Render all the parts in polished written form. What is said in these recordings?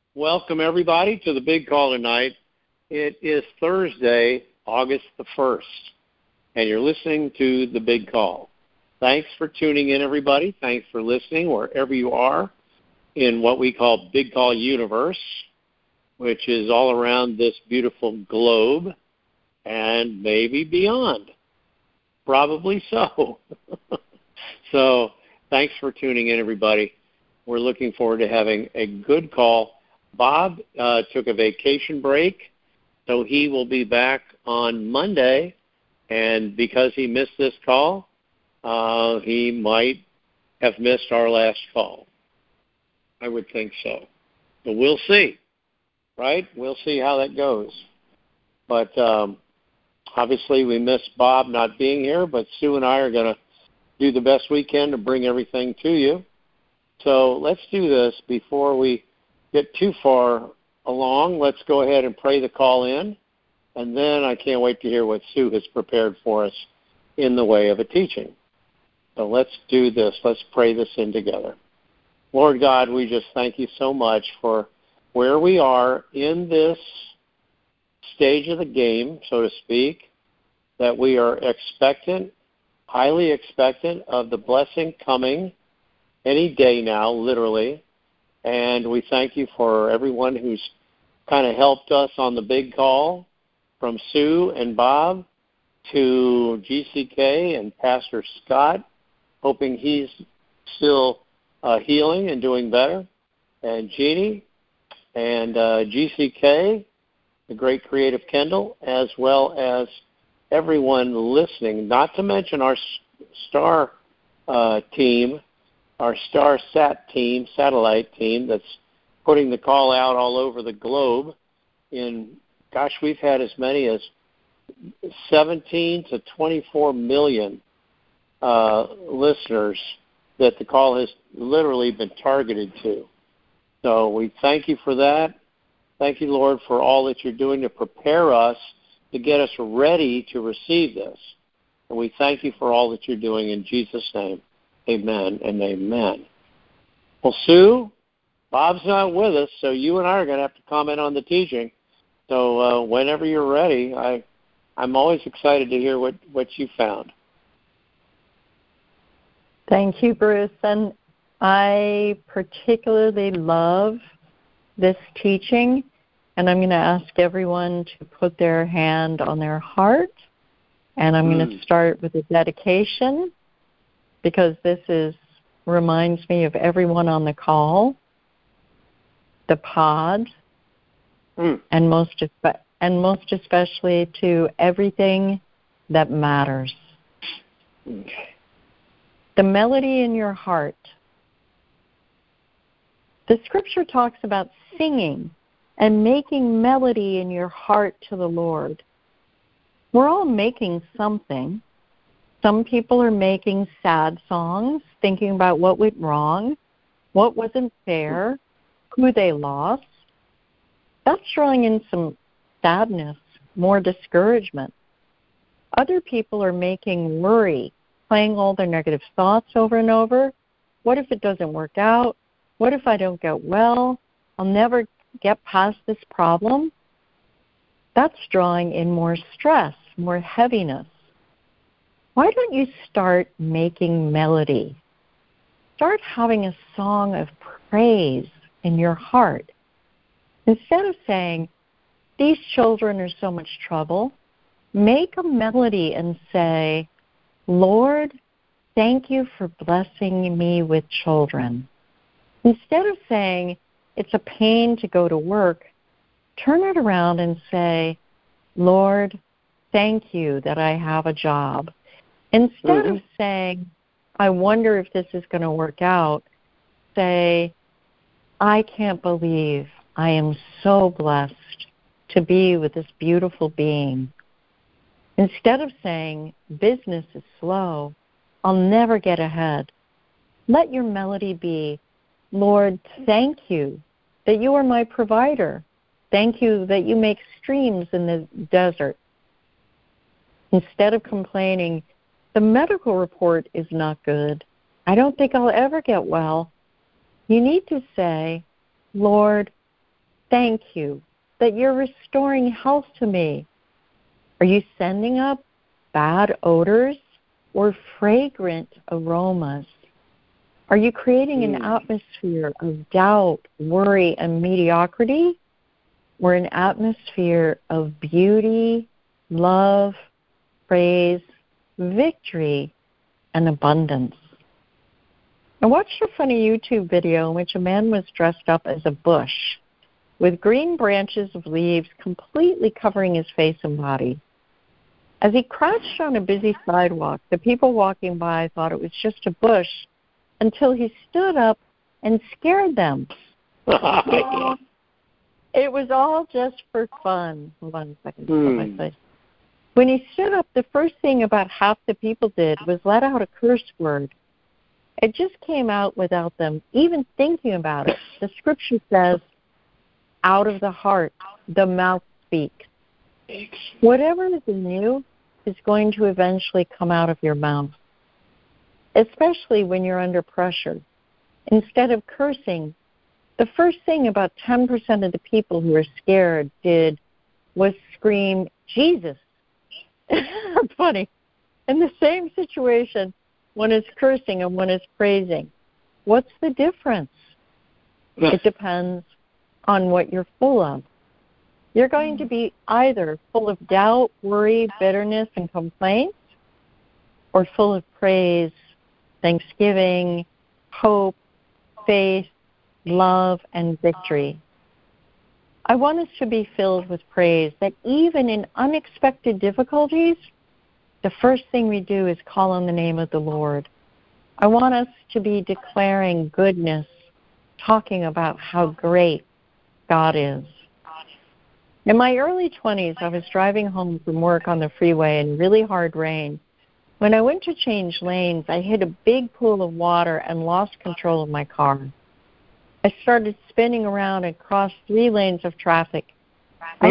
Welcome, everybody, to the big call tonight. It is Thursday, August the 1st, and you're listening to the big call. Thanks for tuning in, everybody. Thanks for listening wherever you are in what we call Big Call Universe, which is all around this beautiful globe and maybe beyond. Probably so. So thanks for tuning in, everybody. We're looking forward to having a good call. Bob took a vacation break, so he will be back on Monday. And because he missed this call, he might have missed our last call. I would think so. But we'll see, right? We'll see how that goes. But obviously we miss Bob not being here, but Sue and I are going to do the best we can to bring everything to you. So let's do this before we get too far along. Let's go ahead and pray the call in, and then I can't wait to hear what Sue has prepared for us in the way of a teaching. So let's do this. Let's pray this in together. Lord God, we just thank you so much for where we are in this stage of the game, so to speak, that we are expectant, highly expectant of the blessing coming any day now, literally. And we thank you for everyone who's kind of helped us on the big call, from Sue and Bob to GCK and Pastor Scott, hoping he's still healing and doing better, and Jeannie and GCK, the great creative Kendall, as well as everyone listening, not to mention our star team, our StarSat team, satellite team, that's putting the call out all over the globe. We've had as many as 17 to 24 million listeners that the call has literally been targeted to. So we thank you for that. Thank you, Lord, for all that you're doing to prepare us, to get us ready to receive this. And we thank you for all that you're doing in Jesus' name. Amen and amen. Well, Sue, Bob's not with us, so you and I are going to have to comment on the teaching. So whenever you're ready, I'm always excited to hear what you found. Thank you, Bruce. And I particularly love this teaching, and I'm going to ask everyone to put their hand on their heart, and I'm going to start with a dedication, because this reminds me of everyone on the call, the pod, and most especially to everything that matters. Okay. The melody in your heart. The scripture talks about singing and making melody in your heart to the Lord. We're all making something. Some people are making sad songs, thinking about what went wrong, what wasn't fair, who they lost. That's drawing in some sadness, more discouragement. Other people are making worry, playing all their negative thoughts over and over. What if it doesn't work out? What if I don't get well? I'll never get past this problem. That's drawing in more stress, more heaviness. Why don't you start making melody? Start having a song of praise in your heart. Instead of saying, these children are so much trouble, make a melody and say, Lord, thank you for blessing me with children. Instead of saying, it's a pain to go to work, turn it around and say, Lord, thank you that I have a job. Instead of saying, I wonder if this is going to work out, say, I can't believe I am so blessed to be with this beautiful being. Instead of saying, business is slow, I'll never get ahead, let your melody be, Lord, thank you that you are my provider. Thank you that you make streams in the desert. Instead of complaining, the medical report is not good, I don't think I'll ever get well, you need to say, Lord, thank you that you're restoring health to me. Are you sending up bad odors or fragrant aromas? Are you creating an atmosphere of doubt, worry, and mediocrity, or an atmosphere of beauty, love, praise, victory, and abundance? I watched a funny YouTube video in which a man was dressed up as a bush with green branches of leaves completely covering his face and body. As he crouched on a busy sidewalk, the people walking by thought it was just a bush until he stood up and scared them. It was all just for fun. Hold on a second. When he stood up, the first thing about half the people did was let out a curse word. It just came out without them even thinking about it. The scripture says, out of the heart, the mouth speaks. Whatever is in you is going to eventually come out of your mouth, especially when you're under pressure. Instead of cursing, the first thing about 10% of the people who were scared did was scream, Jesus. Funny. In the same situation, one is cursing and one is praising. What's the difference? It depends on what you're full of. You're going to be either full of doubt, worry, bitterness, and complaints, or full of praise, thanksgiving, hope, faith, love, and victory. I want us to be filled with praise, that even in unexpected difficulties, the first thing we do is call on the name of the Lord. I want us to be declaring goodness, talking about how great God is. In my early 20s, I was driving home from work on the freeway in really hard rain. When I went to change lanes, I hit a big pool of water and lost control of my car. I started spinning around and crossed 3 lanes of traffic. I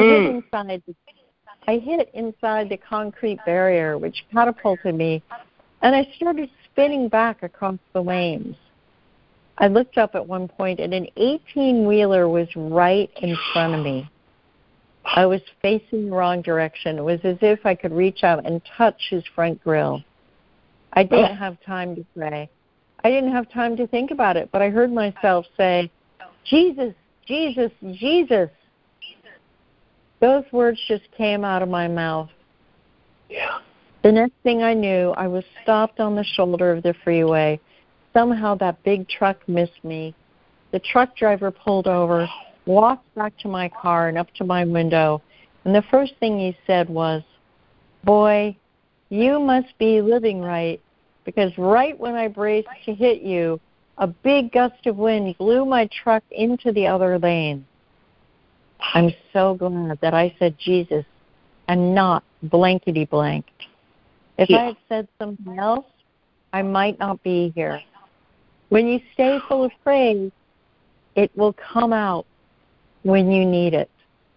hit inside the concrete barrier, which catapulted me, and I started spinning back across the lanes. I looked up at one point, and an 18-wheeler was right in front of me. I was facing the wrong direction. It was as if I could reach out and touch his front grill. I didn't have time to pray. I didn't have time to think about it, but I heard myself say, Jesus, Jesus, Jesus. Those words just came out of my mouth. Yeah. The next thing I knew, I was stopped on the shoulder of the freeway. Somehow that big truck missed me. The truck driver pulled over, walked back to my car and up to my window, and the first thing he said was, boy, you must be living right, because right when I braced to hit you, a big gust of wind blew my truck into the other lane. I'm so glad that I said Jesus and not blankety blank. If I had said something else, I might not be here. When you stay full of praise, it will come out when you need it.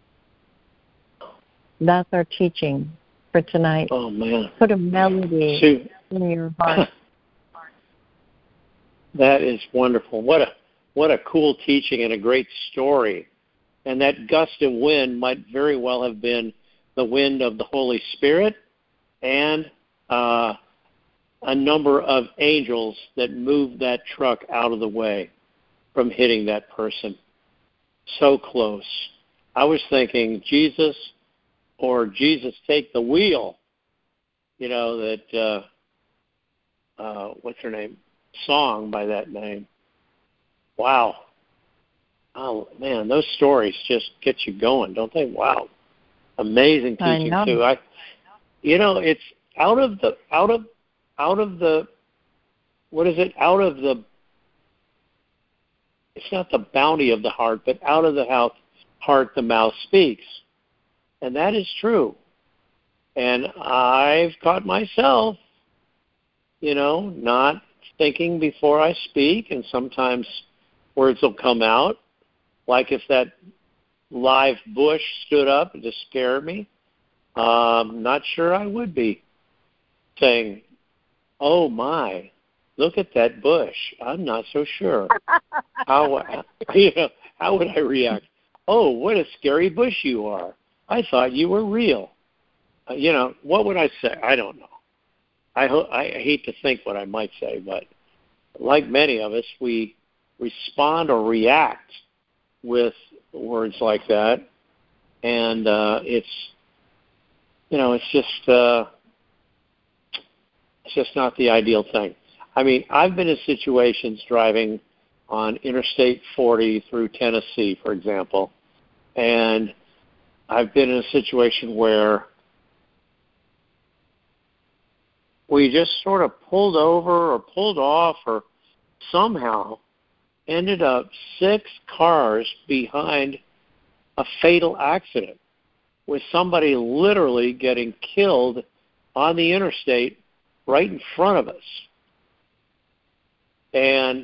That's our teaching for tonight. Oh, man. Put a melody in your heart. That is wonderful. What a cool teaching and a great story. And that gust of wind might very well have been the wind of the Holy Spirit and a number of angels that moved that truck out of the way from hitting that person. So close. I was thinking Jesus or Jesus take the wheel. You know, that, what's her name? Song by that name. Wow. Oh, man, those stories just get you going, don't they? Wow. Amazing teaching, too. It's out of the it's not the bounty of the heart, but out of the heart the mouth speaks. And that is true. And I've caught myself, not thinking before I speak, and sometimes words will come out, like if that live bush stood up to scare me. Not sure I would be saying, oh my, look at that bush. I'm not so sure. How would I react? oh, what a scary bush you are. I thought you were real. What would I say? I don't know. I hate to think what I might say, but like many of us, we respond or react with words like that, and it's just not the ideal thing. I mean, I've been in situations driving on Interstate 40 through Tennessee, for example, and I've been in a situation where we just sort of pulled over or pulled off or somehow ended up 6 cars behind a fatal accident with somebody literally getting killed on the interstate right in front of us. And,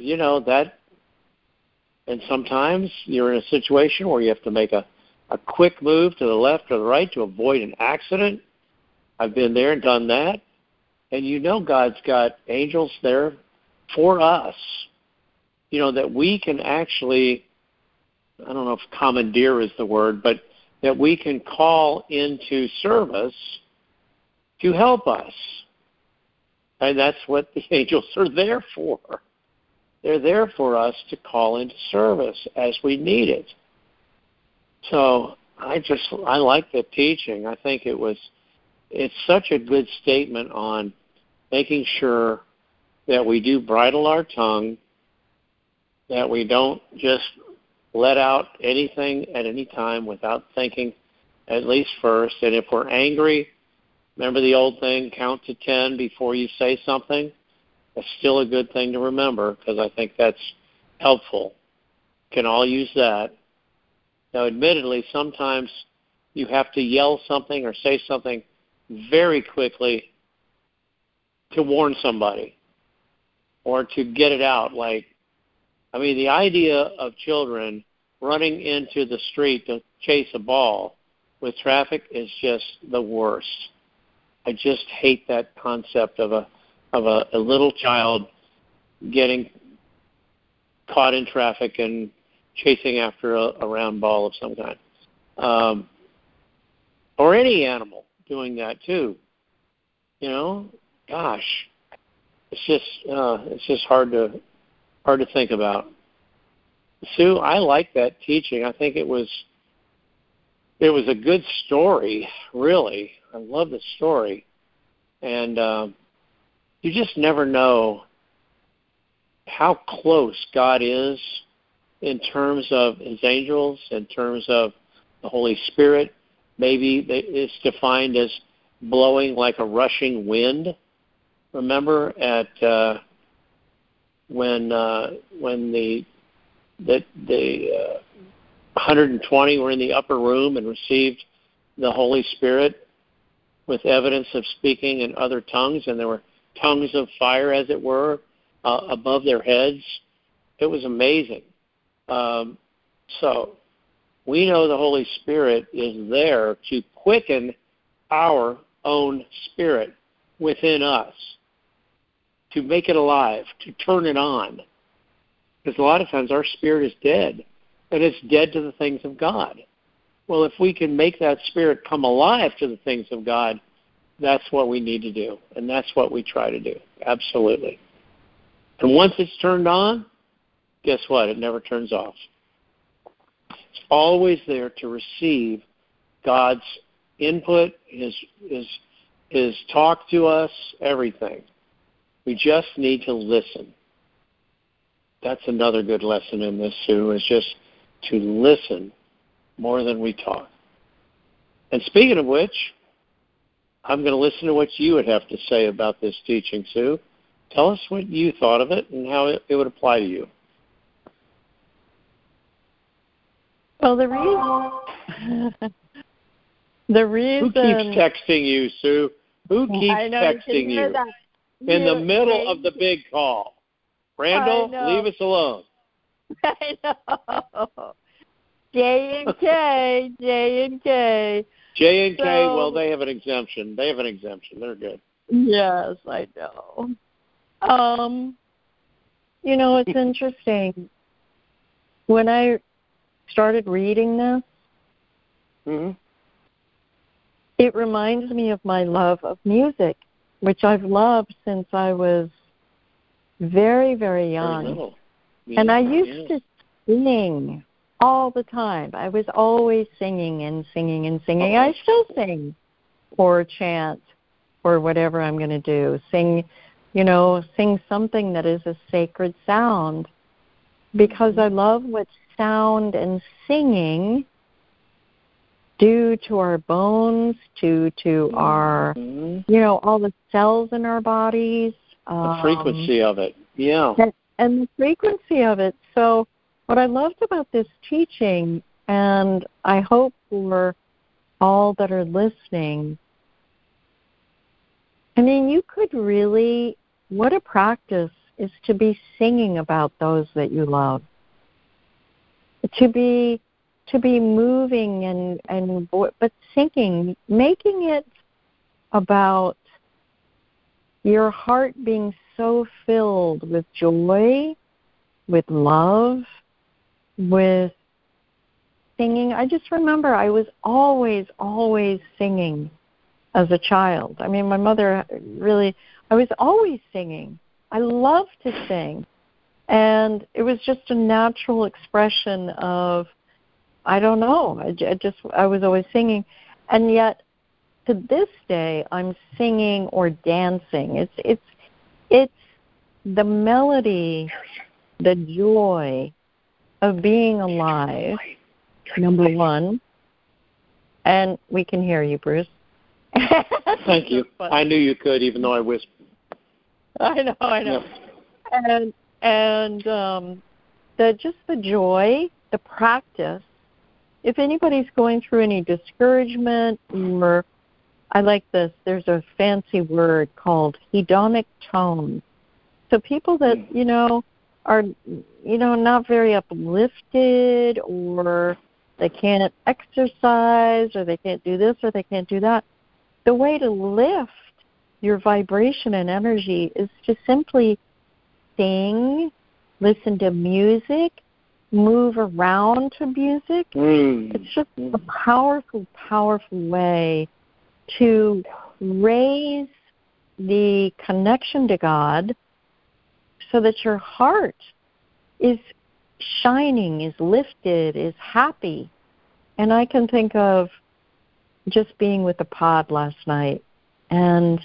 and sometimes you're in a situation where you have to make a quick move to the left or the right to avoid an accident. I've been there and done that. And God's got angels there for us, that we can actually, I don't know if commandeer is the word, but that we can call into service to help us. And that's what the angels are there for. They're there for us to call into service as we need it. So I like the teaching. I think it's such a good statement on making sure that we do bridle our tongue, that we don't just let out anything at any time without thinking at least first. And if we're angry, remember the old thing, count to 10 before you say something. That's still a good thing to remember because I think that's helpful. Can all use that. Now, admittedly, sometimes you have to yell something or say something very quickly to warn somebody or to get it out. The idea of children running into the street to chase a ball with traffic is just the worst. I just hate that concept of a little child getting caught in traffic and chasing after a round ball of some kind. Or any animal doing that too. Gosh, it's just hard to think about. Sue, I like that teaching. I think it was a good story, really. I love the story. And you just never know how close God is in terms of his angels, in terms of the Holy Spirit. Maybe it's defined as blowing like a rushing wind. Remember when the 120 were in the upper room and received the Holy Spirit with evidence of speaking in other tongues, and there were tongues of fire, as it were, above their heads. It was amazing. So we know the Holy Spirit is there to quicken our own spirit within us, to make it alive, to turn it on. Because a lot of times our spirit is dead, and it's dead to the things of God. Well, if we can make that spirit come alive to the things of God, that's what we need to do, and that's what we try to do. Absolutely. And once it's turned on, guess what? It never turns off. It's always there to receive God's input, his talk to us, everything. We just need to listen. That's another good lesson in this, Sue, is just to listen more than we talk. And speaking of which, I'm going to listen to what you would have to say about this teaching, Sue. Tell us what you thought of it and how it would apply to you. Well, the reason... Who keeps texting you, Sue? Who keeps texting you? In the middle of the big call. Randall, leave us alone. I know. J&K. J&K, well, they have an exemption. They're good. Yes, I know. It's interesting. When I started reading this, it reminds me of my love of music, which I've loved since I was very, very young. Very little. Yeah, and I used to sing all the time. I was always singing and singing and singing. I still sing or chant or whatever I'm going to do. Sing something that is a sacred sound, because I love what sound and singing do to our bones, to our, all the cells in our bodies. The frequency of it, yeah. And the frequency of it. So what I loved about this teaching, and I hope for all that are listening, I mean, you could really, what a practice is to be singing about those that you love. To be moving but singing, making it about your heart being so filled with joy, with love, with singing. I just remember I was always singing as a child. I mean, my mother I was always singing. I loved to sing. And it was just a natural expression of, I don't know, I was always singing. And yet, to this day, I'm singing or dancing. It's the melody, the joy of being alive, number one. And we can hear you, Bruce. Thank you. I knew you could, even though I whispered. I know. Yeah. And just the joy, the practice. If anybody's going through any discouragement, or I like this, there's a fancy word called hedonic tone. So people that, are, not very uplifted, or they can't exercise, or they can't do this, or they can't do that. The way to lift your vibration and energy is to simply sing, listen to music, move around to music. It's just a powerful, powerful way to raise the connection to God so that your heart is shining, is lifted, is happy. And I can think of just being with the pod last night and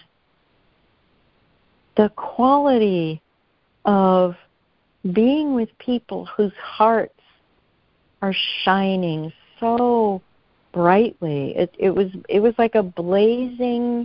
the quality of being with people whose hearts are shining so brightly. It was like a blazing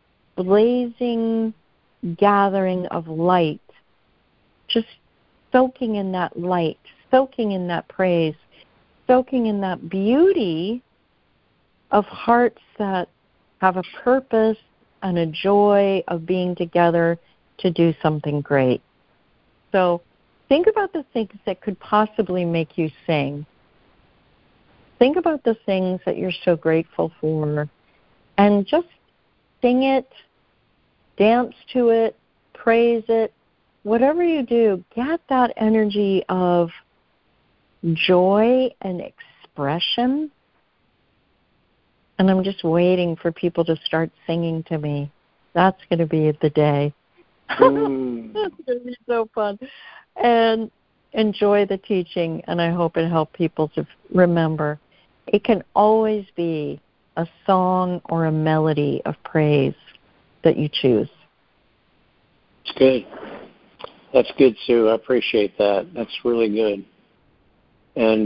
gathering of light, just soaking in that light, soaking in that praise, soaking in that beauty of hearts that have a purpose and a joy of being together to do something great. So think about the things that could possibly make you sing. Think about the things that you're so grateful for, and just sing it, dance to it, praise it. Whatever you do, get that energy of joy and expression. And I'm just waiting for people to start singing to me. That's going to be the day. That's going to be so fun. And enjoy the teaching, and I hope it helped people to remember. It can always be a song or a melody of praise that you choose. It's good. That's good, Sue. I appreciate that. That's really good. And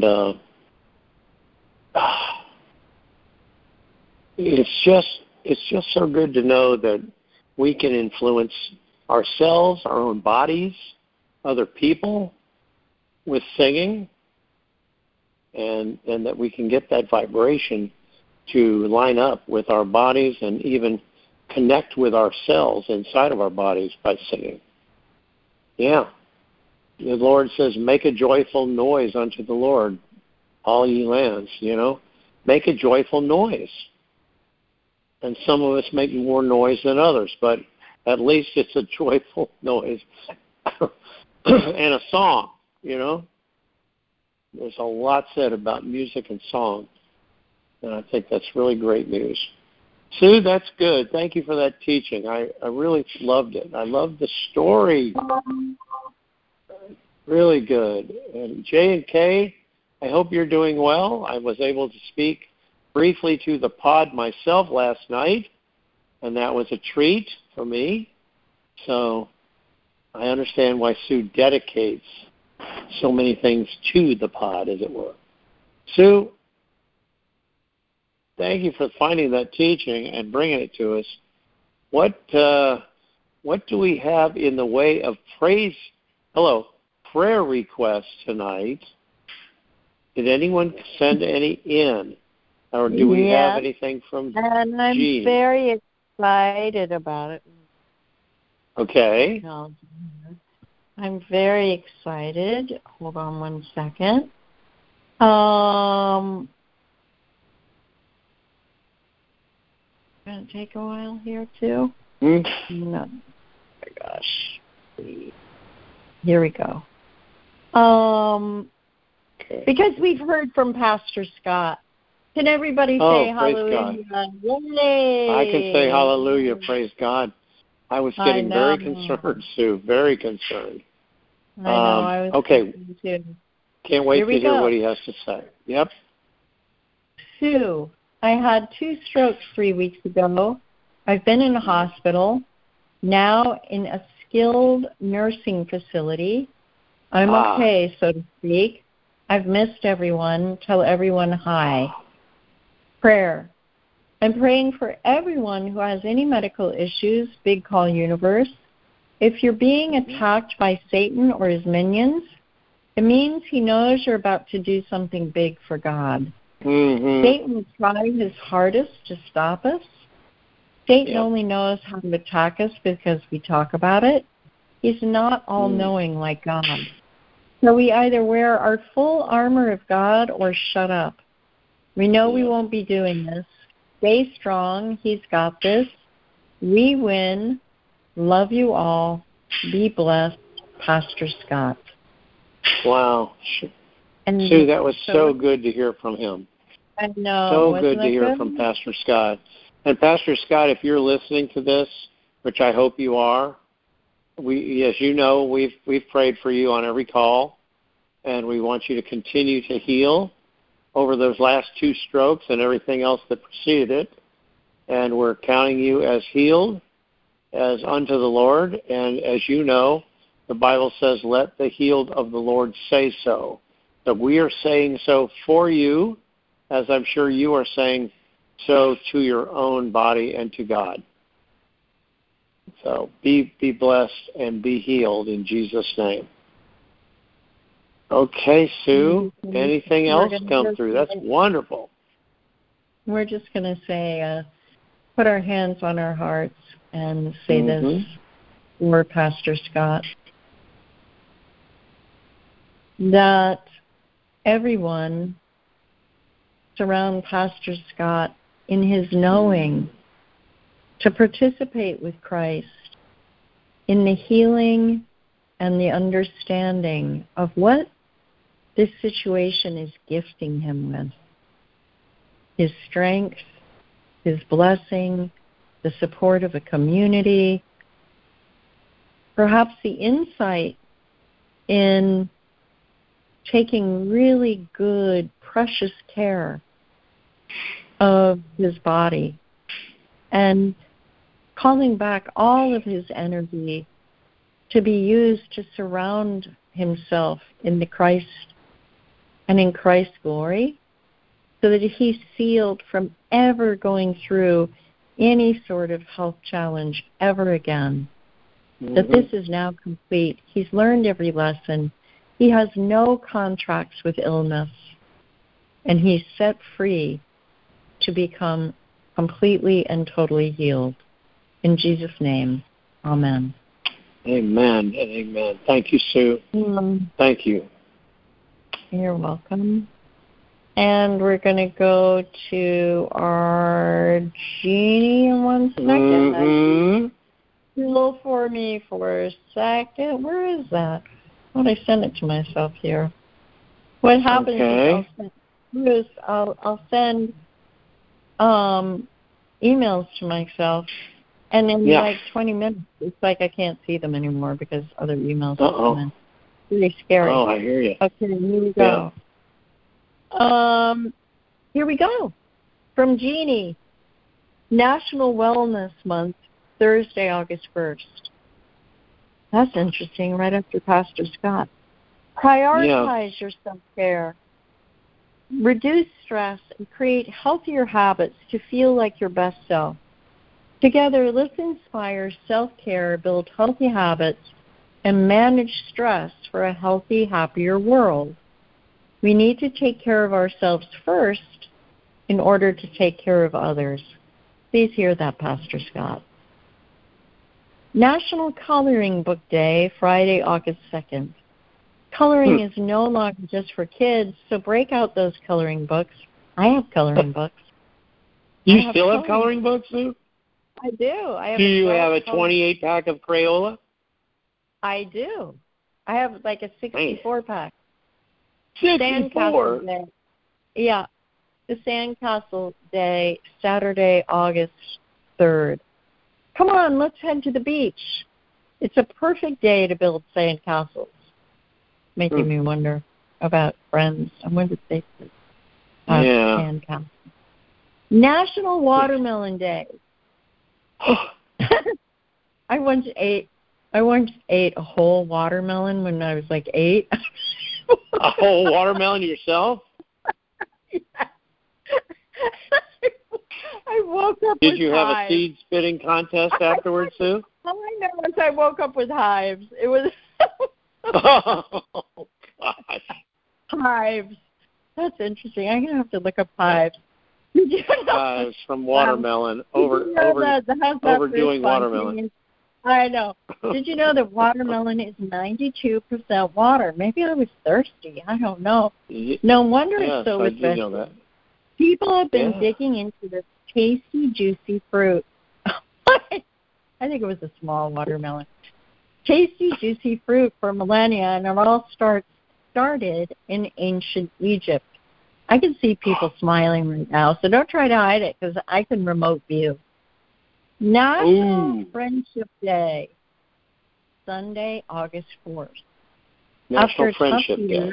it's just so good to know that we can influence ourselves, our own bodies, other people with singing, and that we can get that vibration to line up with our bodies and even connect with ourselves inside of our bodies by singing. Yeah. The Lord says, make a joyful noise unto the Lord, all ye lands, Make a joyful noise. And some of us make more noise than others, but at least it's a joyful noise and a song, There's a lot said about music and song, and I think that's really great news. Sue, that's good. Thank you for that teaching. I really loved it. I loved the story. Really good. And J and K, I hope you're doing well. I was able to speak briefly to the pod myself last night, and that was a treat for me. So I understand why Sue dedicates so many things to the pod, as it were. Sue, thank you for finding that teaching and bringing it to us. What do we have in the way of prayer requests tonight? Did anyone send any in? Or do we have anything from Jean? And I'm very excited about it. Okay. I'm very excited. Hold on one second. It's going to take a while here, too. No. Oh, my gosh. Here we go. Because we've heard from Pastor Scott. Can everybody say hallelujah? Yay! I can say hallelujah, praise God. I was getting very concerned, Sue, very concerned. I know, I was okay. Too. Can't wait to hear what he has to say. Yep. Sue, I had 2 strokes 3 weeks ago. I've been in a hospital, now in a skilled nursing facility. I'm okay, so to speak. I've missed everyone. Tell everyone hi. Prayer. I'm praying for everyone who has any medical issues, Big Call Universe. If you're being attacked by Satan or his minions, it means he knows you're about to do something big for God. Mm-hmm. Satan will try his hardest to stop us. Satan only knows how to attack us because we talk about it. He's not all-knowing like God. So we either wear our full armor of God or shut up. We know we won't be doing this. Stay strong. He's got this. We win. Love you all. Be blessed. Pastor Scott. Wow. And Sue, that was so good to hear from him. I know. So good to hear from Pastor Scott. And Pastor Scott, if you're listening to this, which I hope you are, as you know, we've prayed for you on every call, and we want you to continue to heal over those last 2 strokes and everything else that preceded it. And we're counting you as healed, as unto the Lord. And as you know, the Bible says, let the healed of the Lord say so. So we are saying so for you, as I'm sure you are saying so to your own body and to God. So be blessed and be healed in Jesus' name. Okay, Sue, anything else come through? That's wonderful. We're just going to say, put our hands on our hearts and say this for Pastor Scott. That everyone surround Pastor Scott in his knowing to participate with Christ in the healing and the understanding of what this situation is gifting him with. His strength, his blessing, the support of a community, perhaps the insight in taking really good, precious care of his body and calling back all of his energy to be used to surround himself in the Christ and in Christ's glory, so that he's sealed from ever going through any sort of health challenge ever again. That this is now complete. He's learned every lesson. He has no contracts with illness, and he's set free to become completely and totally healed. In Jesus' name, amen. Amen and amen. Thank you, Sue. Thank you. You're welcome. And we're going to go to our Jeannie in 1 second. Hold for me for a second. Where is that? How did I send it to myself here? What happens is I'll send emails to myself, and in like 20 minutes, it's like I can't see them anymore because other emails have come in. Really scary. Oh, I hear you. Okay, here we go. Here we go. From Jeannie, National Wellness Month, Thursday, August 1st. That's interesting, right after Pastor Scott. Prioritize your self-care. Reduce stress and create healthier habits to feel like your best self. Together, let's inspire self-care, build healthy habits, and manage stress for a healthy, happier world. We need to take care of ourselves first in order to take care of others. Please hear that, Pastor Scott. National Coloring Book Day, Friday, August 2nd. Coloring is no longer just for kids, so break out those coloring books. I have coloring books. You still have coloring books, Sue? I do. Do you have a 28-pack of Crayola? I do. I have like a 64-pack. 64? Day. Yeah. The Sandcastle Day, Saturday, August 3rd. Come on, let's head to the beach. It's a perfect day to build sandcastles. Making me wonder about friends. I wonder if they have sandcastles. National Watermelon Day. I once ate a whole watermelon when I was like 8. A whole watermelon yourself? Yeah. I woke up Did with you have hives. a seed spitting contest afterwards, Sue? All I know is I woke up with hives. It was oh, gosh. hives. That's interesting. I'm gonna have to look up hives. Did you know Hives from watermelon overdoing watermelon. I know. Did you know that watermelon is 92% water? Maybe I was thirsty. I don't know. No wonder it's so refreshing. I do know that. People have been digging into this tasty, juicy fruit. I think it was a small watermelon. Tasty, juicy fruit for millennia, and it all started in ancient Egypt. I can see people smiling right now, so don't try to hide it because I can remote view. National Friendship Day, Sunday, August 4th. National Friendship Day.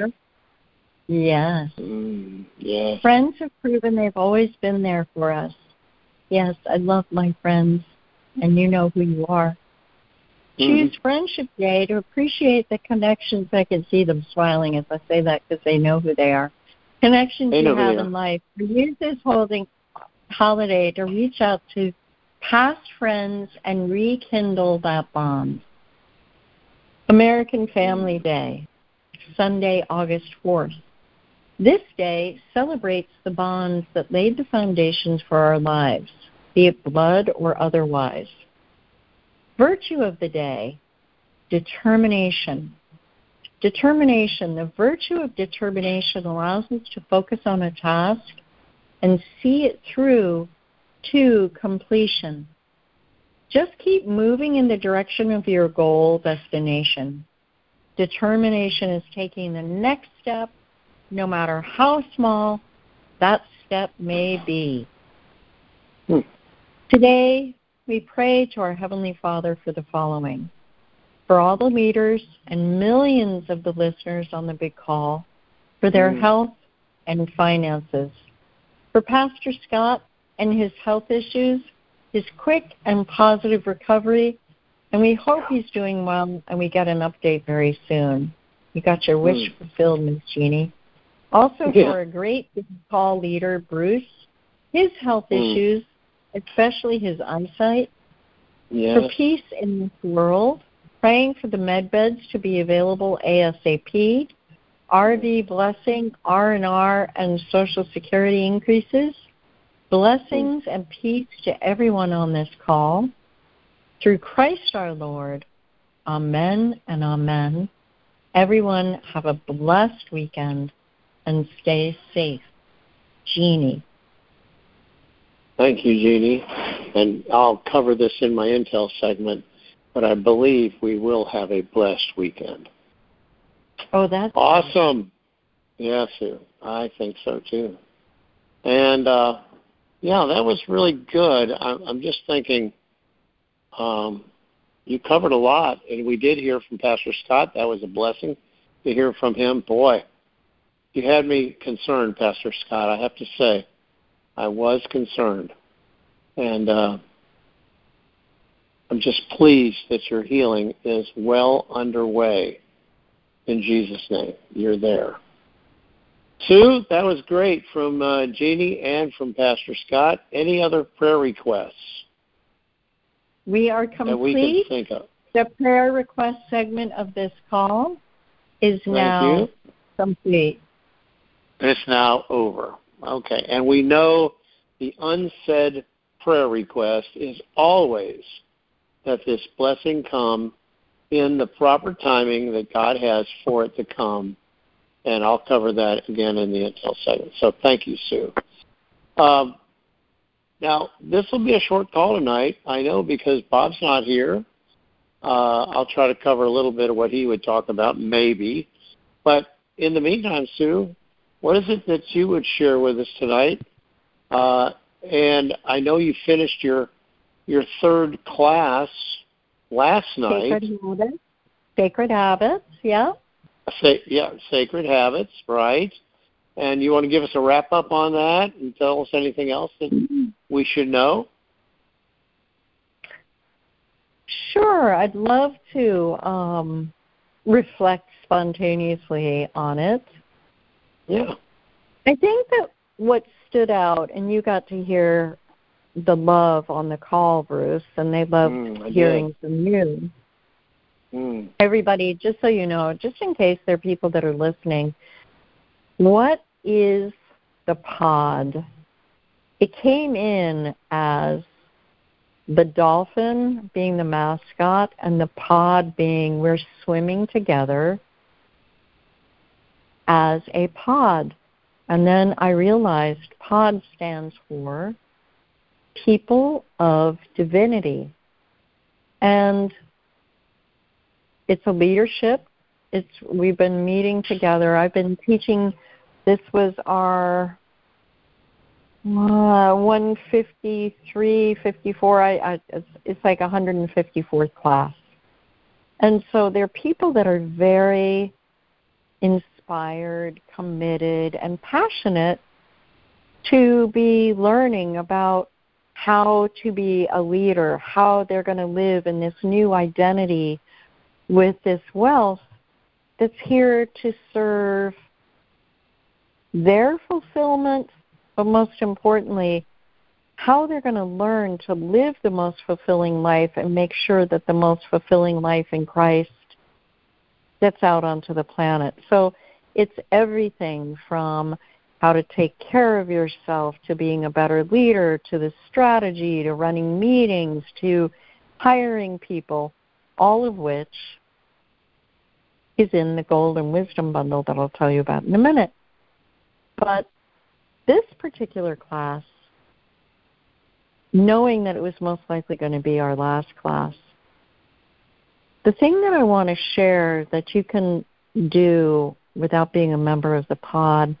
Yes. Yes. Friends have proven they've always been there for us. Yes, I love my friends, and you know who you are. Choose Friendship Day to appreciate the connections. I can see them smiling as I say that because they know who they are. Connections you have in life. Use this holiday to reach out to past friends and rekindle that bond. American Family Day, Sunday, August 4th. This day celebrates the bonds that laid the foundations for our lives, be it blood or otherwise. Virtue of the day, determination. Determination, the virtue of determination allows us to focus on a task and see it through to completion. Just keep moving in the direction of your goal destination. Determination is taking the next step, no matter how small that step may be. Today, we pray to our Heavenly Father for the following. For all the leaders and millions of the listeners on the big call, for their health and finances. For Pastor Scott and his health issues, his quick and positive recovery, and we hope he's doing well and we get an update very soon. You got your wish fulfilled, Ms. Jeannie. Also for a great big call leader, Bruce, his health issues, especially his eyesight. For peace in this world, praying for the med beds to be available ASAP, RV blessing, R&R, and Social Security increases, blessings and peace to everyone on this call. Through Christ our Lord, amen and amen. Everyone have a blessed weekend and stay safe. Jeannie. Thank you, Jeannie. And I'll cover this in my Intel segment, but I believe we will have a blessed weekend. Oh, that's awesome. Yeah, Sue. I think so too. And yeah, that was really good. I'm just thinking, you covered a lot, and we did hear from Pastor Scott. That was a blessing to hear from him. Boy, you had me concerned, Pastor Scott. I have to say, I was concerned, and I'm just pleased that your healing is well underway. In Jesus' name, you're there. Sue, that was great from Jeannie and from Pastor Scott. Any other prayer requests We are complete. that we can think of? The prayer request segment of this call is now complete. It's now over. Okay. And we know the unsaid prayer request is always that this blessing come in the proper timing that God has for it to come. And I'll cover that again in the Intel segment. So thank you, Sue. Now, this will be a short call tonight, I know, because Bob's not here. I'll try to cover a little bit of what he would talk about, maybe. But in the meantime, Sue, what is it that you would share with us tonight? And I know you finished your third class last night. Sacred Habits, yeah. Sacred Habits, right. And you want to give us a wrap-up on that and tell us anything else that we should know? Sure, I'd love to reflect spontaneously on it. Yeah. I think that what stood out, and you got to hear the love on the call, Bruce, and they loved hearing from you. Everybody, just so you know, just in case there are people that are listening, what is the pod? It came in as the dolphin being the mascot and the pod being we're swimming together as a pod. And then I realized pod stands for People of Divinity. And it's a leadership. We've been meeting together. I've been teaching. This was our 153, 54. It's like 154th class. And so there are people that are very inspired, committed, and passionate to be learning about how to be a leader, how they're going to live in this new identity with this wealth that's here to serve their fulfillment, but most importantly, how they're going to learn to live the most fulfilling life and make sure that the most fulfilling life in Christ gets out onto the planet. So it's everything from how to take care of yourself to being a better leader to the strategy to running meetings to hiring people, all of which is in the Golden Wisdom Bundle that I'll tell you about in a minute. But this particular class, knowing that it was most likely going to be our last class, the thing that I want to share that you can do without being a member of the pod,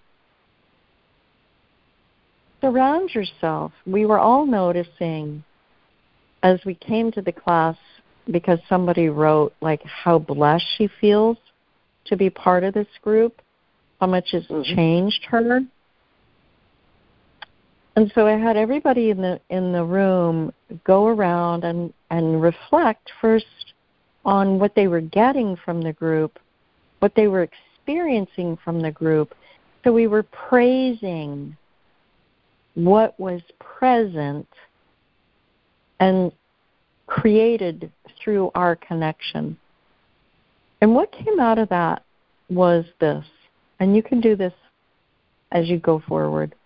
surround yourself. We were all noticing as we came to the class, because somebody wrote like how blessed she feels to be part of this group, how much it's changed her. And so I had everybody in the room go around and reflect first on what they were getting from the group, what they were experiencing from the group. So we were praising what was present and created through our connection. And what came out of that was this, and you can do this as you go forward.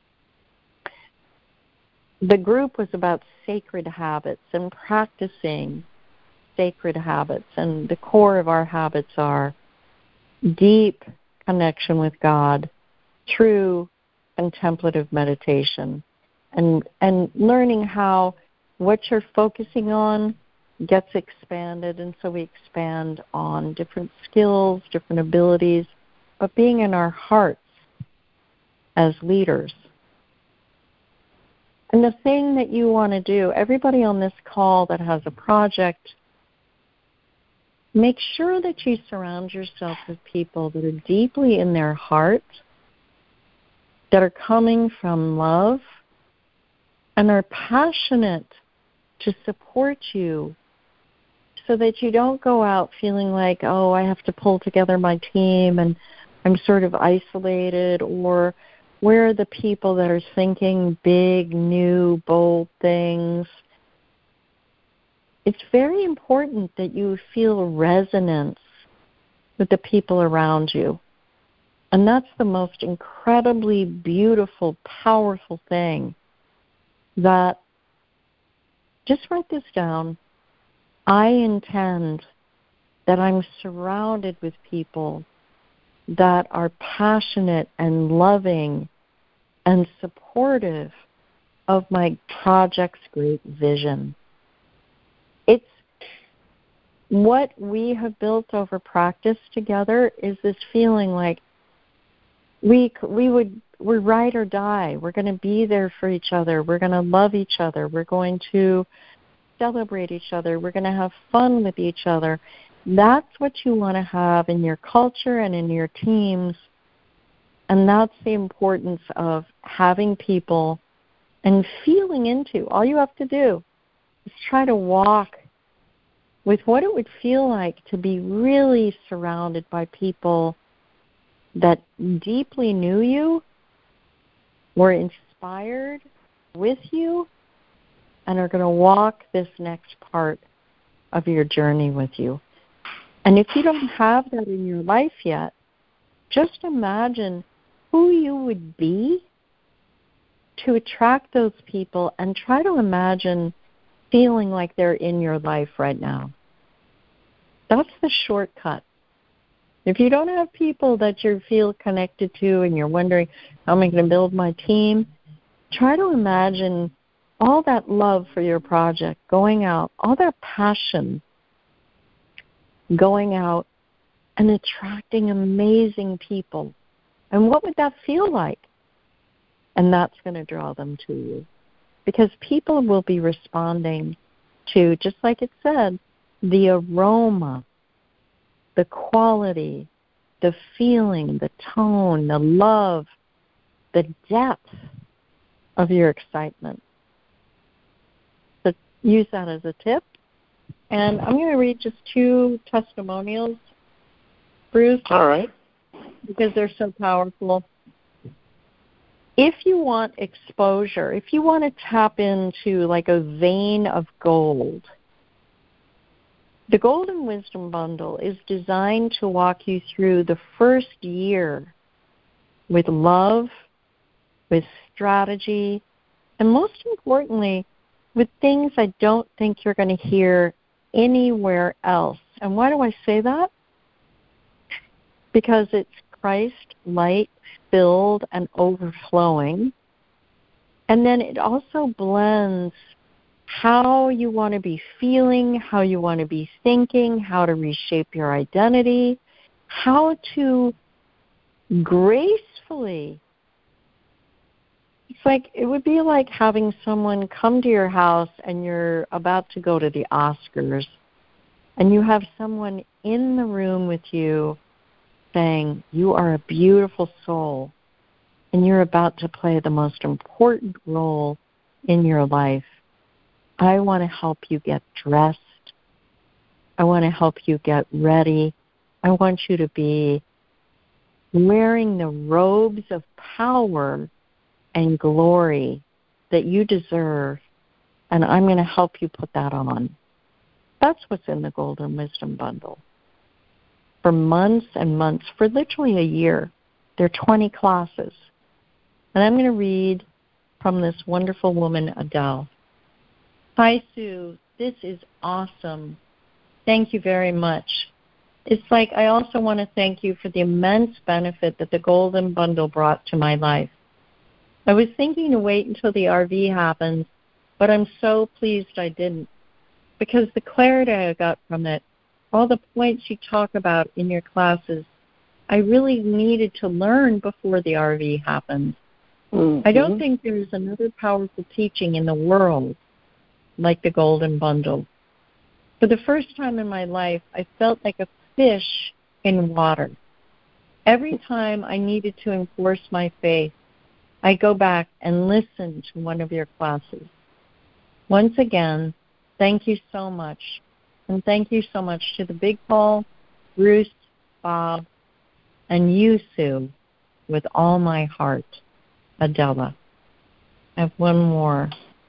The group was about sacred habits and practicing sacred habits, and the core of our habits are deep connection with God through contemplative meditation and learning how what you're focusing on gets expanded, and so we expand on different skills, different abilities, but being in our hearts as leaders. And the thing that you want to do, everybody on this call that has a project, make sure that you surround yourself with people that are deeply in their heart, that are coming from love, and are passionate to support you so that you don't go out feeling like, oh, I have to pull together my team and I'm sort of isolated, or where are the people that are thinking big, new, bold things? It's very important that you feel resonance with the people around you. And that's the most incredibly beautiful, powerful thing. That, just write this down, I intend that I'm surrounded with people that are passionate and loving and supportive of my project's great vision. It's what we have built over practice together is this feeling like we're ride or die. We're going to be there for each other. We're going to love each other. We're going to celebrate each other. We're going to have fun with each other. That's what you want to have in your culture and in your teams. And that's the importance of having people and feeling into. All you have to do is try to walk with what it would feel like to be really surrounded by people that deeply knew you, were inspired with you, and are going to walk this next part of your journey with you. And if you don't have that in your life yet, just imagine who you would be to attract those people, and try to imagine feeling like they're in your life right now. That's the shortcut. If you don't have people that you feel connected to and you're wondering, how am I going to build my team? Try to imagine all that love for your project going out, all that passion going out and attracting amazing people. And what would that feel like? And that's going to draw them to you. Because people will be responding to, just like it said, the aroma, the quality, the feeling, the tone, the love, the depth of your excitement. So use that as a tip. And I'm going to read just 2 testimonials, Bruce. All right. Because they're so powerful. If you want exposure, if you want to tap into like a vein of gold, the Golden Wisdom Bundle is designed to walk you through the first year with love, with strategy, and most importantly, with things I don't think you're going to hear anywhere else. And why do I say that? Because it's Christ light filled and overflowing. And then it also blends how you want to be feeling, how you want to be thinking, how to reshape your identity, how to gracefully. It's like, it would be like having someone come to your house and you're about to go to the Oscars, and you have someone in the room with you saying, you are a beautiful soul, and you're about to play the most important role in your life. I want to help you get dressed. I want to help you get ready. I want you to be wearing the robes of power and glory that you deserve, and I'm going to help you put that on. That's what's in the Golden Wisdom Bundle. For months and months, for literally a year, there are 20 classes. And I'm going to read from this wonderful woman, Adele. Hi, Sue. This is awesome. Thank you very much. It's like I also want to thank you for the immense benefit that the Golden Bundle brought to my life. I was thinking to wait until the RV happens, but I'm so pleased I didn't, because the clarity I got from it, all the points you talk about in your classes, I really needed to learn before the RV happened. Mm-hmm. I don't think there's another powerful teaching in the world like the Golden Bundle. For the first time in my life, I felt like a fish in water. Every time I needed to enforce my faith, I go back and listen to one of your classes. Once again, thank you so much. And thank you so much to the Big Paul, Bruce, Bob, and you, Sue, with all my heart. Adela. I have one more.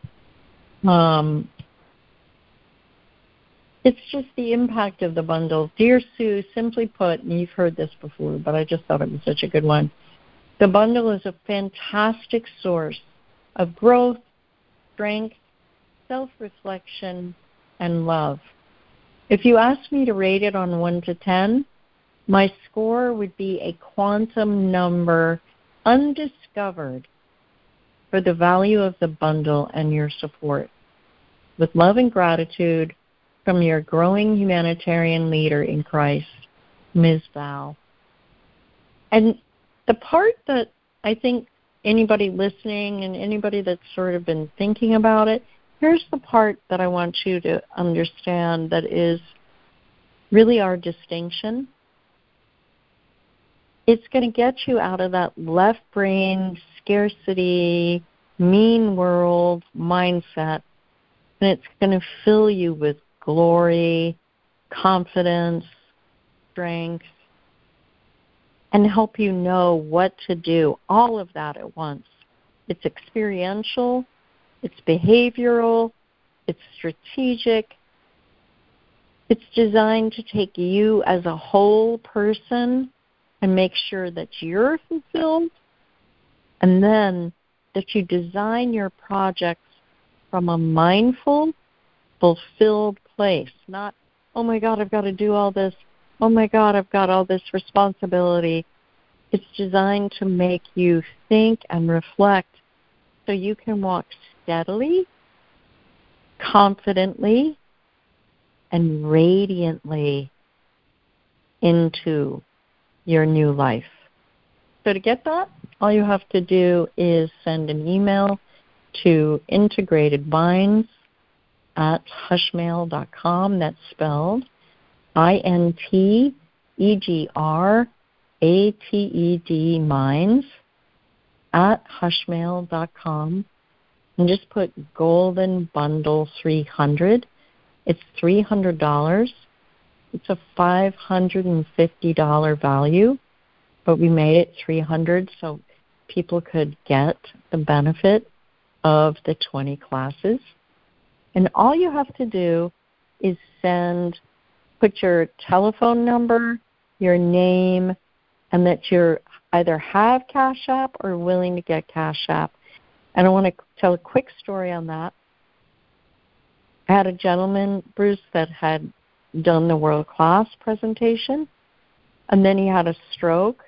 It's just the impact of the bundle. Dear Sue, simply put, and you've heard this before, but I just thought it was such a good one. The bundle is a fantastic source of growth, strength, self-reflection, and love. If you asked me to rate it on 1 to 10, my score would be a quantum number undiscovered for the value of the bundle and your support. With love and gratitude from your growing humanitarian leader in Christ, Ms. Val. And the part that I think anybody listening and anybody that's sort of been thinking about it, here's the part that I want you to understand that is really our distinction. It's going to get you out of that left brain, scarcity, mean world mindset, and it's going to fill you with glory, confidence, strength, and help you know what to do, all of that at once. It's experiential, it's behavioral, it's strategic. It's designed to take you as a whole person and make sure that you're fulfilled, and then that you design your projects from a mindful, fulfilled place. Not, oh my God, I've got to do all this. Oh my God, I've got all this responsibility. It's designed to make you think and reflect so you can walk steadily, confidently, and radiantly into your new life. So to get that, all you have to do is send an email to integratedminds@hushmail.com. That's spelled INTEGRATED minds@hushmail.com, and just put Golden Bundle 300. It's $300. It's a $550 value, but we made it $300 so people could get the benefit of the 20 classes. And all you have to do is put your telephone number, your name, and that you either have Cash App or willing to get Cash App. And I want to tell a quick story on that. I had a gentleman, Bruce, that had done the world-class presentation, and then he had a stroke,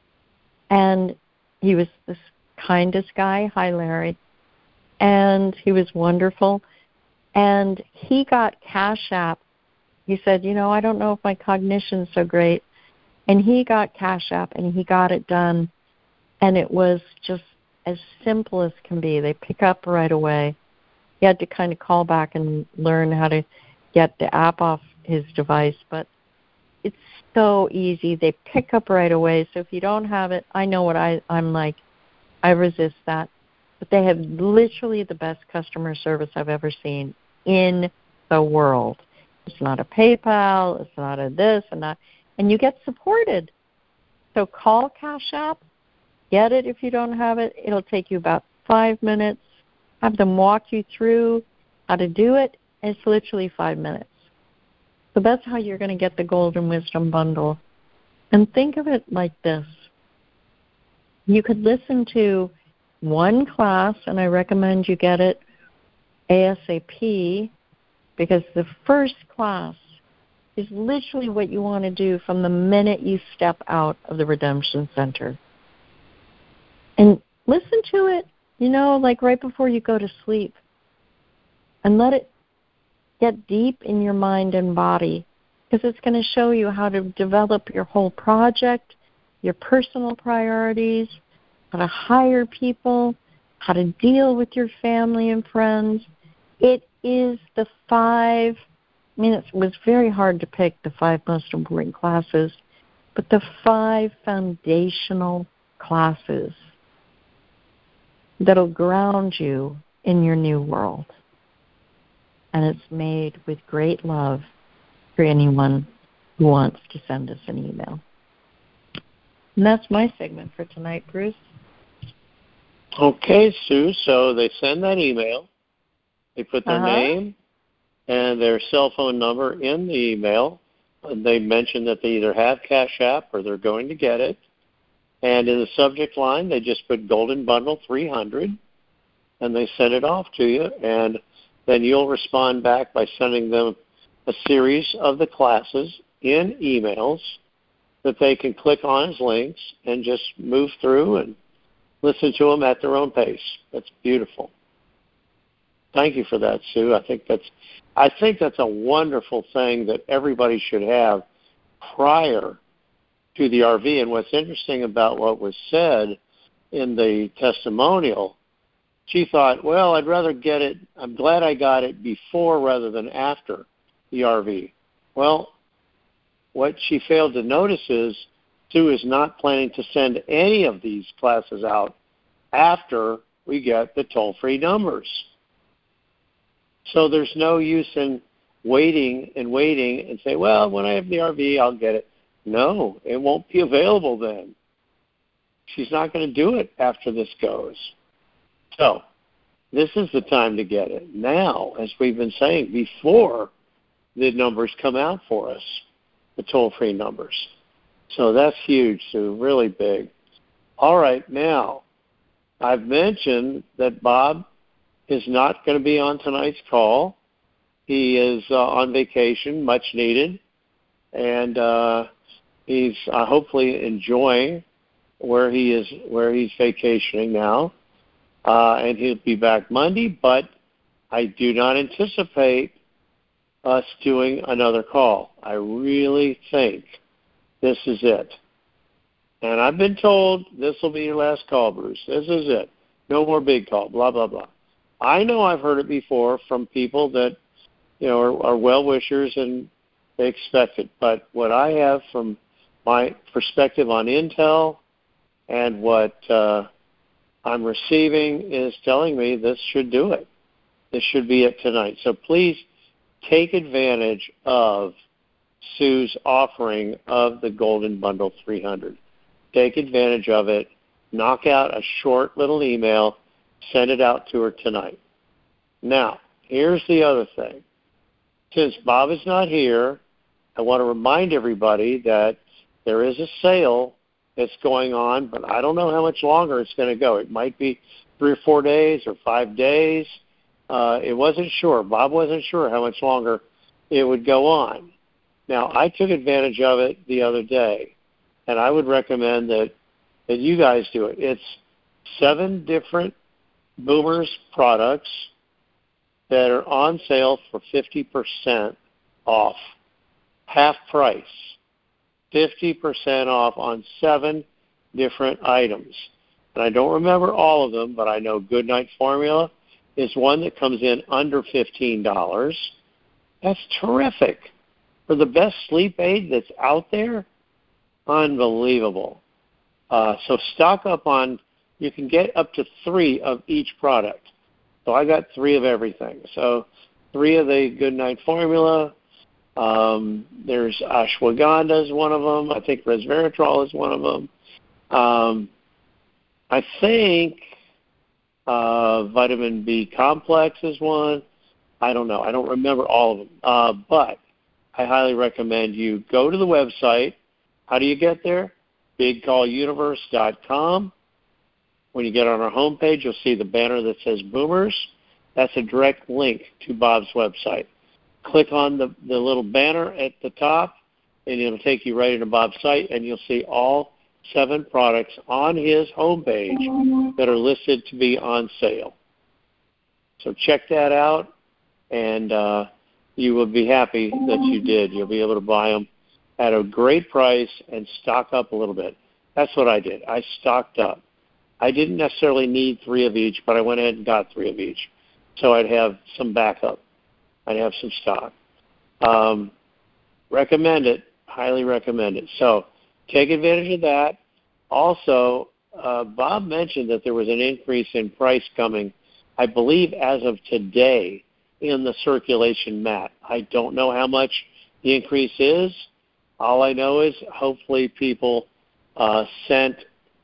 and he was this kindest guy. Hi, Larry. And he was wonderful. And he got Cash App. He said, I don't know if my cognition's so great. And he got Cash App, and he got it done. And it was just as simple as can be. They pick up right away. He had to kind of call back and learn how to get the app off his device, but it's so easy. They pick up right away. So if you don't have it, I know what I'm like. I resist that. But they have literally the best customer service I've ever seen in the world. It's not a PayPal. It's not a this and that. And you get supported. So call Cash App. Get it if you don't have it. It'll take you about 5 minutes. Have them walk you through how to do it. It's literally 5 minutes. So that's how you're going to get the Golden Wisdom Bundle. And think of it like this. You could listen to one class, and I recommend you get it ASAP, because the first class is literally what you want to do from the minute you step out of the Redemption Center. And listen to it, like right before you go to sleep. And let it get deep in your mind and body, because it's going to show you how to develop your whole project your personal priorities, how to hire people, how to deal with your family and friends. It is the 5, it was very hard to pick the 5 most important classes, but the 5 foundational classes that'll ground you in your new world. And it's made with great love for anyone who wants to send us an email. And that's my segment for tonight, Bruce. Okay, Sue, so they send that email. They put their name and their cell phone number in the email. And they mention that they either have Cash App or they're going to get it. And in the subject line, they just put Golden Bundle 300, and they send it off to you. And then you'll respond back by sending them a series of the classes in emails that they can click on as links and just move through and listen to them at their own pace. That's beautiful. Thank you for that, Sue. I think that's a wonderful thing that everybody should have prior to the RV. And what's interesting about what was said in the testimonial, she thought, well, I'd rather get it, I'm glad I got it before rather than after the RV. Well, what she failed to notice is Sue is not planning to send any of these classes out after we get the toll-free numbers. So there's no use in waiting and say, well, when I have the RV, I'll get it. No, it won't be available then. She's not going to do it after this goes. So this is the time to get it now, as we've been saying, before the numbers come out for us, the toll-free numbers. So that's huge, Sue, really big. All right, now, I've mentioned that Bob is not going to be on tonight's call. He is on vacation, much needed, and he's hopefully enjoying where he's vacationing now, and he'll be back Monday, but I do not anticipate us doing another call. I really think this is it. And I've been told this will be your last call, Bruce. This is it. No more big call, blah, blah, blah. I know I've heard it before from people that, are well-wishers and they expect it. But what I have from my perspective on Intel and what I'm receiving is telling me this should do it. This should be it tonight. So please take advantage of Sue's offering of the Golden Bundle 300. Take advantage of it. Knock out a short little email. Send it out to her tonight. Now, here's the other thing. Since Bob is not here, I want to remind everybody that there is a sale that's going on, but I don't know how much longer it's going to go. It might be 3 or 4 days or 5 days. It wasn't sure. Bob wasn't sure how much longer it would go on. Now, I took advantage of it the other day, and I would recommend that you guys do it. It's 7 different Boomers products that are on sale for 50% off, half price, 50% off on 7 different items. And I don't remember all of them, but I know Goodnight Formula is one that comes in under $15. That's terrific. For the best sleep aid that's out there, unbelievable. So stock up on, you can get up to 3 of each product. So I got 3 of everything. So 3 of the Goodnight Formula. There's ashwagandha is one of them. I think resveratrol is one of them. I think vitamin B complex is one. I don't know. I don't remember all of them. But I highly recommend you go to the website. How do you get there? BigCallUniverse.com. When you get on our homepage, you'll see the banner that says Boomers. That's a direct link to Bob's website. Click on the little banner at the top, and it'll take you right into Bob's site, and you'll see all 7 products on his homepage that are listed to be on sale. So check that out, and you will be happy that you did. You'll be able to buy them at a great price and stock up a little bit. That's what I did. I stocked up. I didn't necessarily need 3 of each, but I went ahead and got 3 of each. So I'd have some backup. I'd have some stock. Recommend it. Highly recommend it. So take advantage of that. Also, Bob mentioned that there was an increase in price coming, I believe, as of today in the circulation mat. I don't know how much the increase is. All I know is hopefully people sent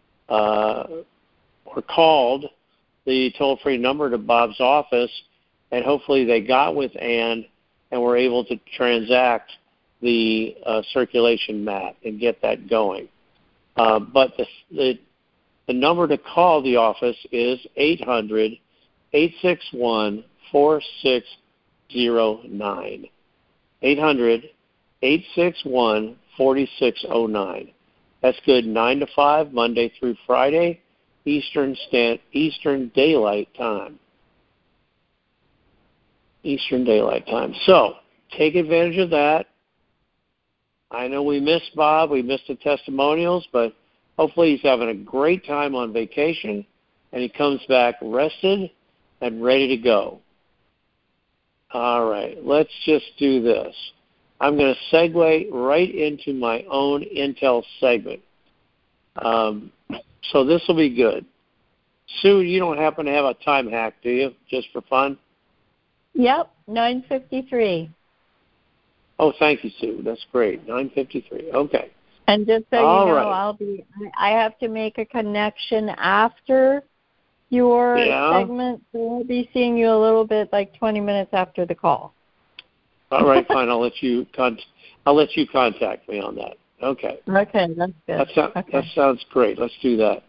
or called the toll-free number to Bob's office, and hopefully they got with Ann and were able to transact the circulation mat and get that going. But the number to call the office is 800-861-4609. 800-861-4609. That's good 9 to 5, Monday through Friday, Eastern Daylight Time. Eastern Daylight Time. So take advantage of that. I know we missed Bob. We missed the testimonials, but hopefully he's having a great time on vacation, and he comes back rested and ready to go. All right, let's just do this. I'm going to segue right into my own Intel segment. So this will be good. Sue, you don't happen to have a time hack, do you, just for fun? Yep, 9:53. Oh, thank you, Sue. That's great. 9:53. Okay. And just so All you know, right. I have to make a connection after your segment, so I'll be seeing you a little bit like 20 minutes after the call. All right, fine. I'll let you contact me on that. Okay. Okay, that's good. That sounds great. Let's do that.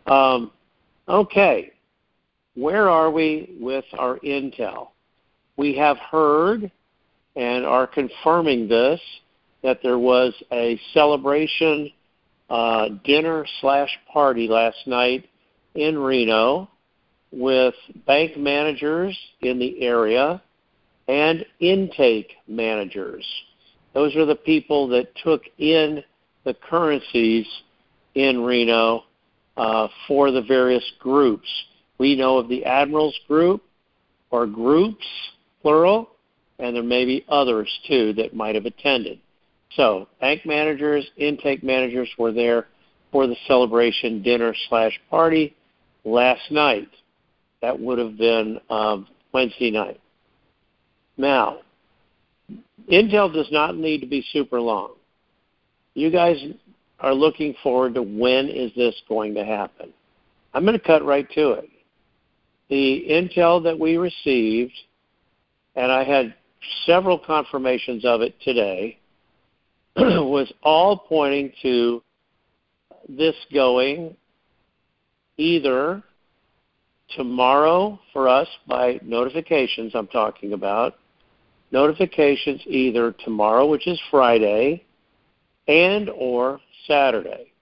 Okay. Where are we with our Intel? We have heard and are confirming this, that there was a celebration dinner/party last night in Reno with bank managers in the area and intake managers. Those are the people that took in the currencies in Reno for the various groups. We know of the Admirals Group, or groups, plural, and there may be others, too, that might have attended. So bank managers, intake managers were there for the celebration dinner/party last night. That would have been Wednesday night. Now, Intel does not need to be super long. You guys are looking forward to when is this going to happen. I'm going to cut right to it. The Intel that we received, and I had several confirmations of it today, was all pointing to this going either tomorrow for us by notifications I'm talking about, notifications either tomorrow, which is Friday, and or Saturday.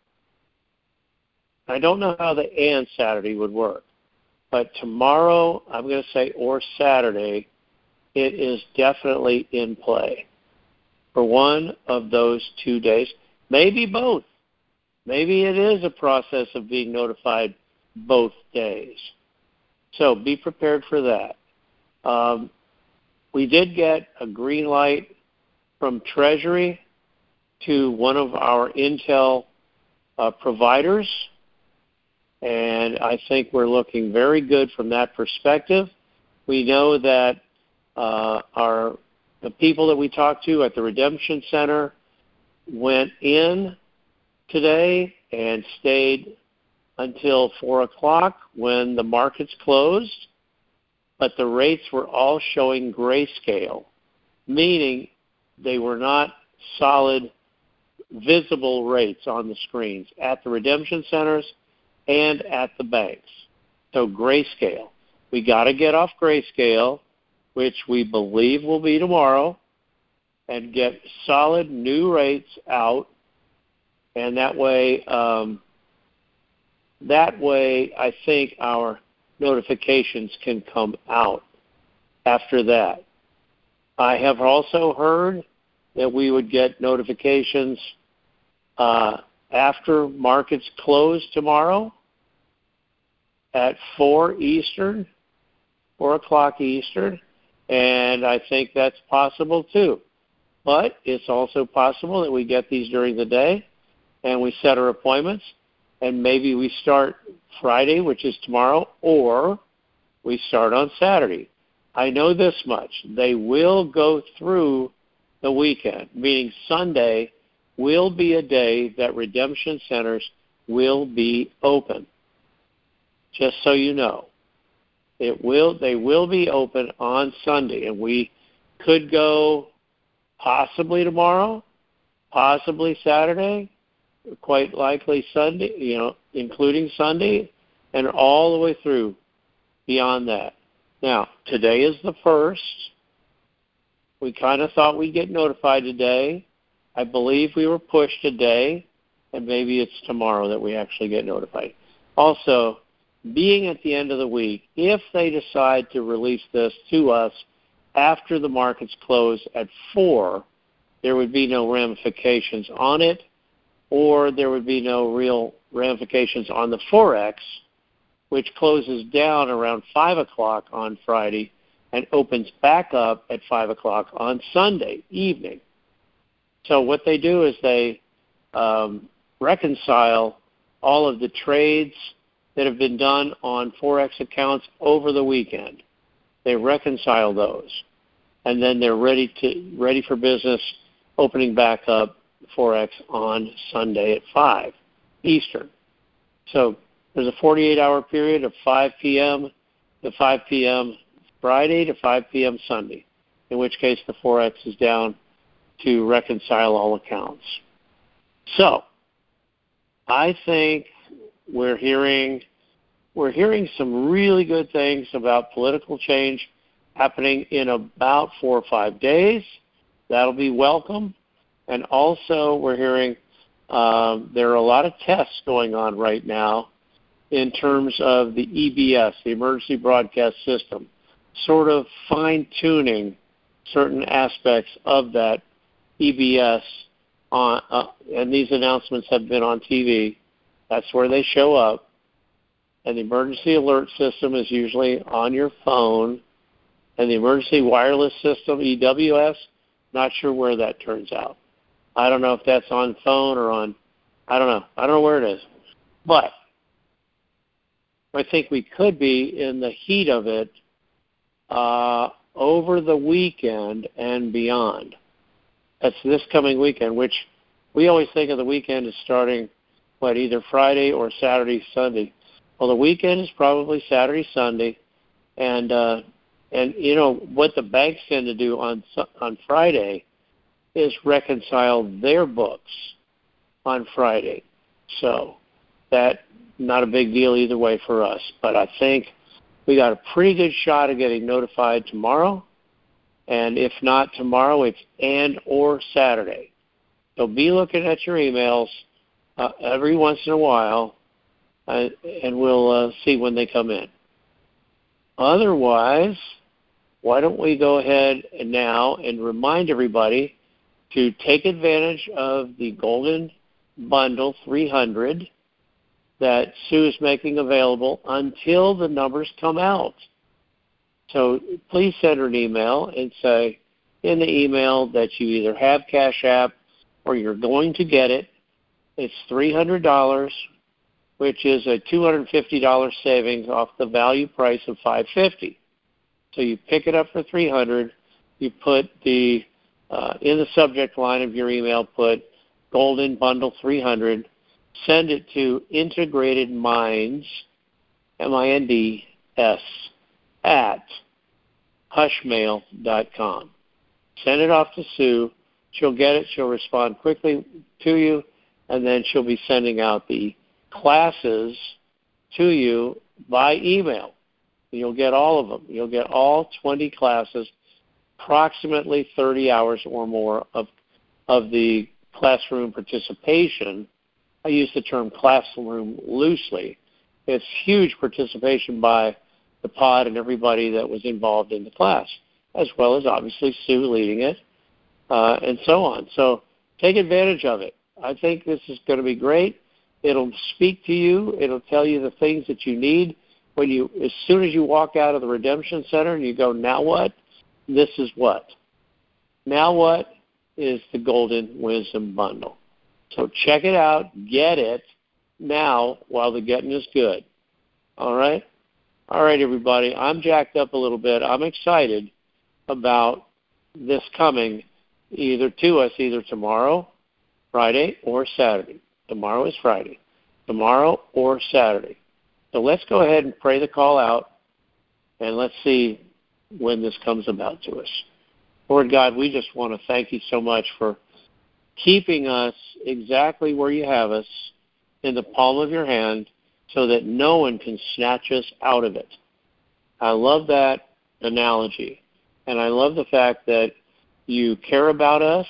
I don't know how the and Saturday would work, but tomorrow, I'm going to say, or Saturday, it is definitely in play for one of those 2 days, maybe both. Maybe it is a process of being notified both days. So be prepared for that. We did get a green light from Treasury to one of our Intel providers, and I think we're looking very good from that perspective. We know that the people that we talked to at the Redemption Center went in today and stayed until 4 o'clock when the markets closed, but the rates were all showing grayscale, meaning they were not solid, visible rates on the screens at the redemption centers and at the banks. So grayscale. We got to get off grayscale, which we believe will be tomorrow, and get solid new rates out, and that way I think our notifications can come out after that. I have also heard that we would get notifications after markets close tomorrow at 4 Eastern, 4 o'clock Eastern, and I think that's possible too. But it's also possible that we get these during the day and we set our appointments, and maybe we start Friday, which is tomorrow, or we start on Saturday. I know this much. They will go through the weekend, meaning Sunday will be a day that redemption centers will be open. Just so you know. They will be open on Sunday, and we could go possibly tomorrow, possibly Saturday, quite likely Sunday, including Sunday, and all the way through beyond that. Now, today is the 1st. We kind of thought we'd get notified today. I believe we were pushed today, and maybe it's tomorrow that we actually get notified. Also, being at the end of the week, if they decide to release this to us after the markets close at 4, there would be no ramifications on it, or there would be no real ramifications on the Forex, which closes down around 5 o'clock on Friday and opens back up at 5 o'clock on Sunday evening. So what they do is they reconcile all of the trades that have been done on Forex accounts over the weekend. They reconcile those, and then they're ready for business, opening back up Forex on Sunday at 5 Eastern. So there's a 48-hour period of 5 p.m. to 5 p.m. Friday to 5 p.m. Sunday, in which case the Forex is down to reconcile all accounts. So I think we're hearing some really good things about political change happening in about 4 or 5 days. That'll be welcome. And also we're hearing there are a lot of tests going on right now in terms of the EBS, the Emergency Broadcast System, sort of fine-tuning certain aspects of that EBS. And these announcements have been on TV. That's where they show up. And the emergency alert system is usually on your phone. And the emergency wireless system, EWS, not sure where that turns out. I don't know if that's on phone or on, I don't know where it is. But I think we could be in the heat of it over the weekend and beyond. That's this coming weekend, which we always think of the weekend as starting, either Friday or Saturday, Sunday. Well, the weekend is probably Saturday, Sunday, and what the banks tend to do on Friday is reconcile their books on Friday. So that not a big deal either way for us. But I think we got a pretty good shot of getting notified tomorrow. And if not tomorrow, it's and or Saturday. So be looking at your emails every once in a while, and we'll see when they come in. Otherwise, why don't we go ahead and now and remind everybody to take advantage of the Golden Bundle 300 that Sue is making available until the numbers come out. So please send her an email and say in the email that you either have Cash App or you're going to get it. It's $300, which is a $250 savings off the value price of $550. So you pick it up for $300. You put in the subject line of your email, put Golden Bundle 300. Send it to Integrated Minds, MINDS, at hushmail.com. Send it off to Sue. She'll get it. She'll respond quickly to you, and then she'll be sending out the classes to you by email. You'll get all of them. You'll get all 20 classes, approximately 30 hours or more of the classroom participation. I use the term classroom loosely. It's huge participation by the pod and everybody that was involved in the class, as well as obviously Sue leading it, and so on. So take advantage of it. I think this is going to be great. It'll speak to you. It'll tell you the things that you need as soon as you walk out of the Redemption Center and you go, now what? This is what. Now what is the Golden Wisdom Bundle. So check it out. Get it now while the getting is good. All right? All right, everybody. I'm jacked up a little bit. I'm excited about this coming either tomorrow, Friday, or Saturday. Tomorrow is Friday. Tomorrow or Saturday. So let's go ahead and pray the call out, and let's see when this comes about to us. Lord God, we just want to thank you so much for keeping us exactly where you have us in the palm of your hand so that no one can snatch us out of it. I love that analogy, and I love the fact that you care about us.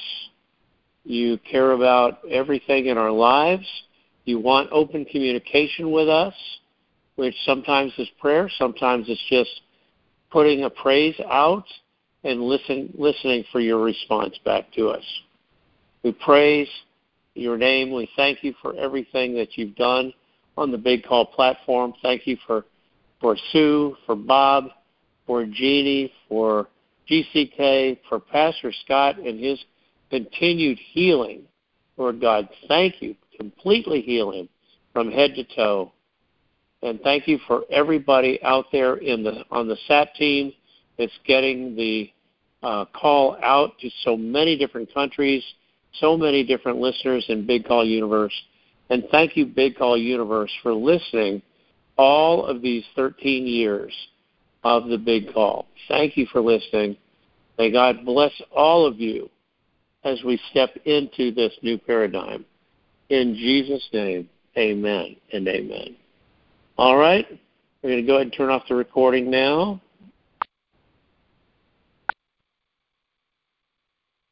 You care about everything in our lives. You want open communication with us, which sometimes is prayer, sometimes it's just putting a praise out and listening for your response back to us. We praise your name. We thank you for everything that you've done on the Big Call platform. Thank you for Sue, for Bob, for Jeannie, for GCK, for Pastor Scott and his continued healing. Lord God, thank you. Completely heal him from head to toe. And thank you for everybody out there on the SAT team that's getting the call out to so many different countries, so many different listeners in Big Call Universe. And thank you, Big Call Universe, for listening all of these 13 years of the Big Call. Thank you for listening. May God bless all of you as we step into this new paradigm. In Jesus' name, amen and amen. All right, we're going to go ahead and turn off the recording now.